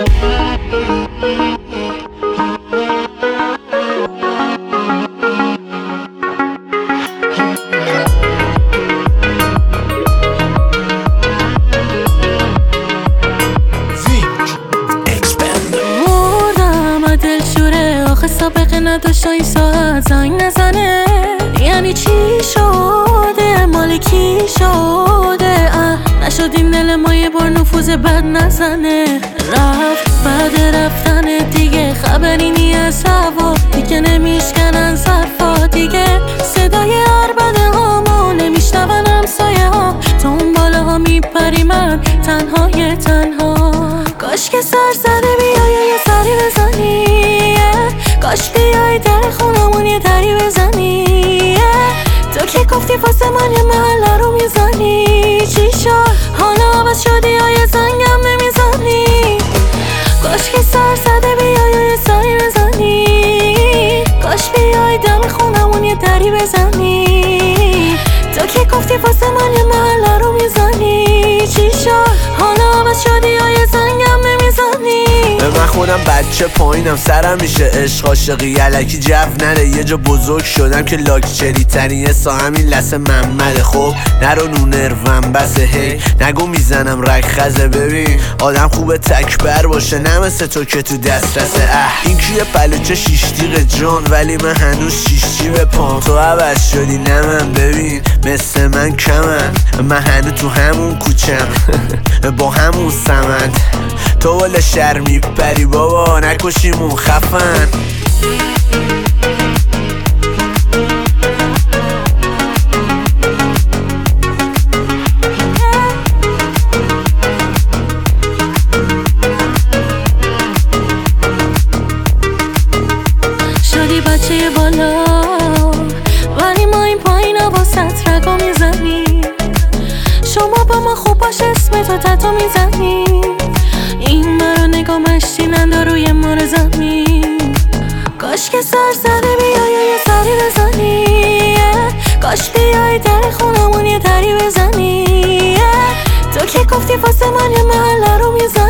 مردم دلشوره آخه سابقه نداشت این ساعت زنگ نزنه. یعنی چی شده مال کی شده؟ نشدیم دل ما یه بار نفوذ بد نزنه. رفت بعد رفتن دیگه خبری نی از هوا، دیگه نمیشکنن ظرفا، دیگه صدای عربده هامو نمیشنون همسایه ها. تو اون بالا ها میپری من تنهای تنها. کاش که سر زده بیای یه سری بزنی، کاش بیای در خونمون یه دری بزنی. تو که گفتی واسه من یه محله رو میزنی، چی شد حالا عوض شدی یا یه زنگم نمیزنی؟ کاش که سر زده بیای یه سری بزنی، کاش بیای دم خونمون یه دری بزنی. تو که گفتی واسه من یه محله رو میزنی، چی شد حالا عوض شدی یا یه زنگم نمیزنی؟ من خودم بچه پایینم، سرم میشه عشق عاشقی الکی جو نره. یه جا بزرگ شدم که لاکچری ترین حسا همین لسه محمده. خب نرو نونروم بسه هی نگو میزنم رگ خزه. ببین آدم خوبه تکبر باشه نه مثل تو که تو دسترسه. این کیه پلوچه شیشتیق جان ولی من هنوز شیشتی به پام. تو عوض شدی نه من، ببین مثل من کمن، من هنوز تو همون کوچم با همون سمند. تو والا شهر میپری بابا نکشیمون خفن. شدی بچه بالا ولی ما این پایین واسط رگا میزنی. شما با ما خوب باش اسم تو تتو میزنی. این مرا نگاه مشتینن روی مار زمین. کاش که سر زده بیای یه سری بزنی، کاش بیای در خونمون یه دری بزنی. تو که گفتی واسه من یه محله رو میزنی.